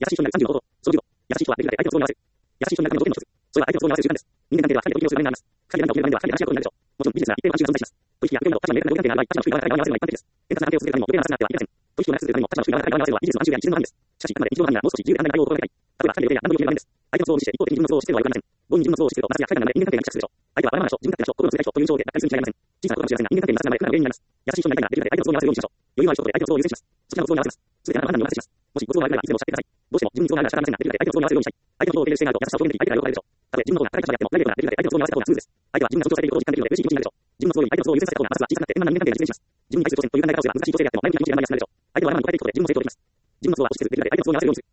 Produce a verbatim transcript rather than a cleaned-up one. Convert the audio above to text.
優しい人になるさんじゅうの方法。そのじゅうご、優しい人はできるだけ相手の都合に合わせる。優しい人になるための条件の一つ。それは相手の都合に合わせる習慣です。人間関係では二人で同意をする場面があります。二人で何かを決める場面では二人で話し合うことになるでしょう。もちろんビジネスなら一定の慣習が存在します。取引や業務など他者の明確な条件がある場合、他者の主義が合わせるのは一般的です。円滑な関係を続けるためにも、特定の話があってはいけません。取引を長くするためにも他者の主義が合わせるのは一時の慣習や一連の範囲です。しかし、あくまで日常的にはもう少し自由で簡単な対応を心がけたい。例えば、二人で予定や何度も決める場面です。相手の都合を無視して一方的に自分の都合を押し付けるのは良くありません。強引に自分の都合を押し付けると、摩擦や不快感なので人間関係がぎくしゃくするでしょう。相手はわがままな人、自分勝手な人、心の強い人という印象でがっかりするに違いありません。小さなことかもしれませんが、人間関係に摩擦が生まれ、苦な原因になります。優しい人になりたいならできるだけ相手の都合に合わせるようにしましょう。余裕のある人とで相手の都合を優先します。そちらの都合に合わせます。すべてあなたの判断にお任せします。もしご都合が悪いならいつでもおっしゃってください。どうしても自分に都合があるなら仕方ありませんが、できるだけ相手の都合に合わせるようにしたい。相手の都合を受け入れる姿勢があると優しさを表現でき、相手から喜ばれるでしょう。たとえ自分の都合が高い会社であっても、プライベートなできるだけ相手の都合に合わせた方がスムーズです。相手は自分が尊重されていることを実感できるので嬉しい気持ちになるでしょう。自分の都合より相手の都合を優先させた方が摩擦は小さくなって円満な人間関係が実現します。自分に対する挑戦という考え方をすれば難しい情勢であっても前向きな気持ちで学びやすくなるでしょう。相手は我慢の具体的なことで自分の成功できます。自分の都合は押し付けずできるだけ相手の都合に合わせるようにする。